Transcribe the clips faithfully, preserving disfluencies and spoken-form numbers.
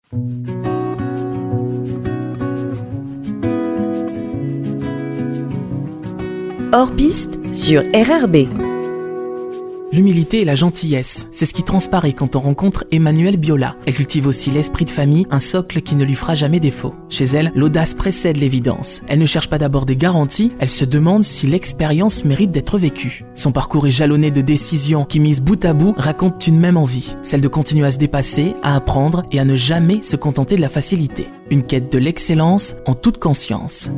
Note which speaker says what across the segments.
Speaker 1: Hors piste sur R R B.
Speaker 2: L'humilité et la gentillesse, c'est ce qui transparaît quand on rencontre Emmanuelle Biola. Elle cultive aussi l'esprit de famille, un socle qui ne lui fera jamais défaut. Chez elle, l'audace précède l'évidence. Elle ne cherche pas d'abord des garanties, elle se demande si l'expérience mérite d'être vécue. Son parcours est jalonné de décisions qui, mises bout à bout, racontent une même envie, celle de continuer à se dépasser, à apprendre et à ne jamais se contenter de la facilité. Une quête de l'excellence en toute conscience.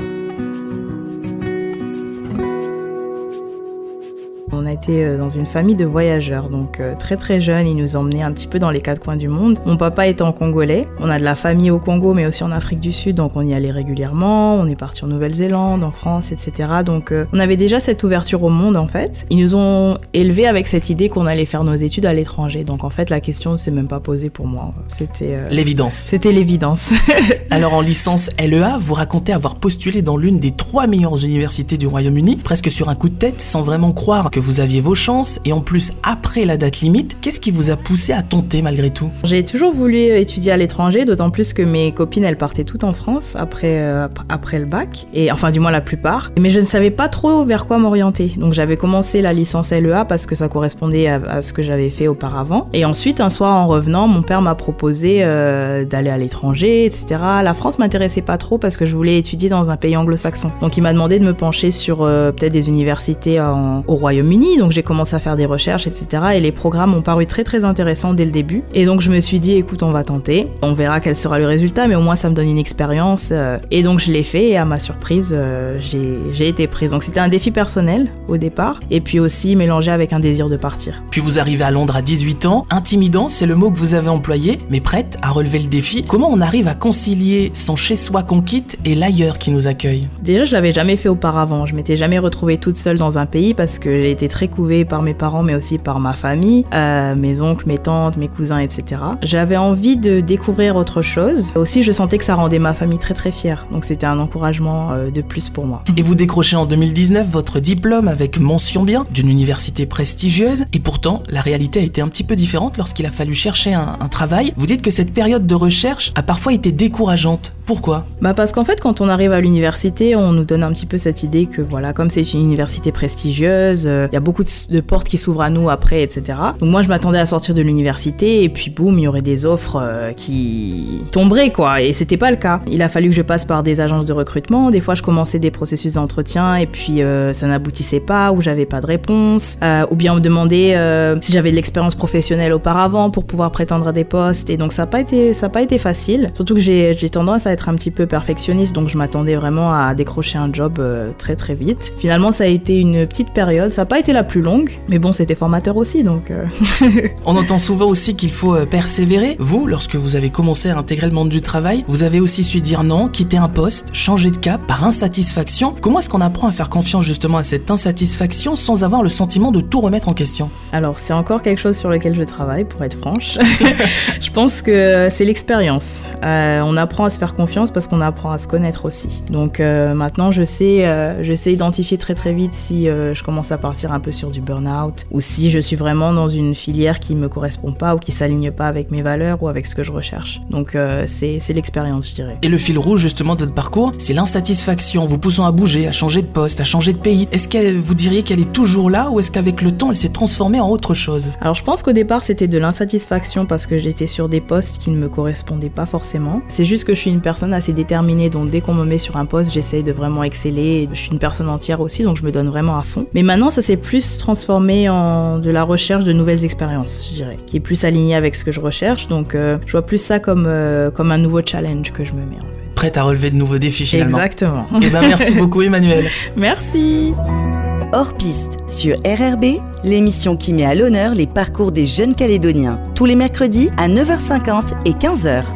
Speaker 3: On a été dans une famille de voyageurs, donc très très jeunes, ils nous emmenaient un petit peu dans les quatre coins du monde. Mon papa étant congolais, on a de la famille au Congo mais aussi en Afrique du Sud, donc on y allait régulièrement, on est parti en Nouvelle-Zélande, en France, et cetera. Donc euh, on avait déjà cette ouverture au monde en fait. Ils nous ont élevés avec cette idée qu'on allait faire nos études à l'étranger, donc en fait la question ne s'est même pas posée pour moi. C'était euh,
Speaker 2: l'évidence.
Speaker 3: C'était l'évidence.
Speaker 2: Alors en licence L E A, vous racontez avoir postulé dans l'une des trois meilleures universités du Royaume-Uni, presque sur un coup de tête, sans vraiment croire que vous aviez vos chances, et en plus après la date limite. Qu'est-ce qui vous a poussé à tenter malgré tout ?
Speaker 3: J'ai toujours voulu étudier à l'étranger, d'autant plus que mes copines elles partaient toutes en France après, euh, après le bac, et enfin du moins la plupart, mais je ne savais pas trop vers quoi m'orienter. Donc j'avais commencé la licence L E A parce que ça correspondait à, à ce que j'avais fait auparavant, et ensuite un soir en revenant, mon père m'a proposé euh, d'aller à l'étranger, et cetera. La France m'intéressait pas trop parce que je voulais étudier dans un pays anglo-saxon, donc il m'a demandé de me pencher sur euh, peut-être des universités en, au Royaume-Uni. Donc j'ai commencé à faire des recherches, et cetera. Et les programmes ont paru très très intéressants dès le début. Et donc je me suis dit, écoute, on va tenter. On verra quel sera le résultat, mais au moins ça me donne une expérience. Et donc je l'ai fait, et à ma surprise, j'ai, j'ai été prise. Donc c'était un défi personnel au départ, et puis aussi mélangé avec un désir de partir.
Speaker 2: Puis vous arrivez à Londres à dix-huit ans. Intimidant, c'est le mot que vous avez employé, mais prête à relever le défi. Comment on arrive à concilier son chez-soi qu'on quitte et l'ailleurs qui nous accueille ?
Speaker 3: Déjà, je l'avais jamais fait auparavant. Je m'étais jamais retrouvée toute seule dans un pays parce que j'ai été très couvée par mes parents, mais aussi par ma famille, euh, mes oncles, mes tantes, mes cousins, et cetera. J'avais envie de découvrir autre chose. Aussi, je sentais que ça rendait ma famille très très fière. Donc c'était un encouragement euh, de plus pour moi.
Speaker 2: Et vous décrochez en deux mille dix-neuf votre diplôme avec mention bien d'une université prestigieuse. Et pourtant, la réalité a été un petit peu différente lorsqu'il a fallu chercher un, un travail. Vous dites que cette période de recherche a parfois été décourageante. Pourquoi ?
Speaker 3: Bah parce qu'en fait, quand on arrive à l'université, on nous donne un petit peu cette idée que voilà, comme c'est une université prestigieuse, il euh, y a beaucoup de, de portes qui s'ouvrent à nous après, et cetera. Donc moi, je m'attendais à sortir de l'université et puis boum, il y aurait des offres euh, qui tomberaient, quoi. Et c'était pas le cas. Il a fallu que je passe par des agences de recrutement. Des fois, je commençais des processus d'entretien et puis euh, ça n'aboutissait pas, ou j'avais pas de réponse, euh, ou bien on me demandait euh, si j'avais de l'expérience professionnelle auparavant pour pouvoir prétendre à des postes. Et donc ça n'a pas été, ça n'a pas été facile. Surtout que j'ai, j'ai tendance à être un petit peu perfectionniste, donc je m'attendais vraiment à décrocher un job euh, très très vite. Finalement, ça a été une petite période. Ça n'a pas été la plus longue, mais bon, c'était formateur aussi, donc... Euh...
Speaker 2: On entend souvent aussi qu'il faut euh, persévérer. Vous, lorsque vous avez commencé à intégrer le monde du travail, vous avez aussi su dire non, quitter un poste, changer de cap par insatisfaction. Comment est-ce qu'on apprend à faire confiance justement à cette insatisfaction sans avoir le sentiment de tout remettre en question ?
Speaker 3: Alors, c'est encore quelque chose sur lequel je travaille, pour être franche. Je pense que c'est l'expérience. Euh, on apprend à se faire confiance parce qu'on apprend à se connaître aussi. Donc euh, maintenant, je sais, euh, je sais identifier très très vite si euh, je commence à partir un peu sur du burn-out, ou si je suis vraiment dans une filière qui me correspond pas ou qui s'aligne pas avec mes valeurs ou avec ce que je recherche. Donc euh, c'est, c'est l'expérience, je dirais.
Speaker 2: Et le fil rouge justement de votre parcours, c'est l'insatisfaction, vous poussant à bouger, à changer de poste, à changer de pays. Est-ce que vous diriez qu'elle est toujours là, ou est-ce qu'avec le temps, elle s'est transformée en autre chose ?
Speaker 3: Alors je pense qu'au départ, c'était de l'insatisfaction parce que j'étais sur des postes qui ne me correspondaient pas forcément. C'est juste que je suis une personne assez déterminée, donc dès qu'on me met sur un poste, j'essaye de vraiment exceller. Je suis une personne entière aussi, donc je me donne vraiment à fond. Mais maintenant, ça s'est plus transformé en de la recherche de nouvelles expériences, je dirais, qui est plus alignée avec ce que je recherche. Donc euh, je vois plus ça comme, euh, comme un nouveau challenge que je me mets en fait.
Speaker 2: Prête à relever de nouveaux défis finalement.
Speaker 3: Exactement.
Speaker 2: Et ben merci beaucoup Emmanuelle.
Speaker 3: Merci.
Speaker 1: Hors piste sur R R B, l'émission qui met à l'honneur les parcours des jeunes Calédoniens. Tous les mercredis à neuf heures cinquante et quinze heures.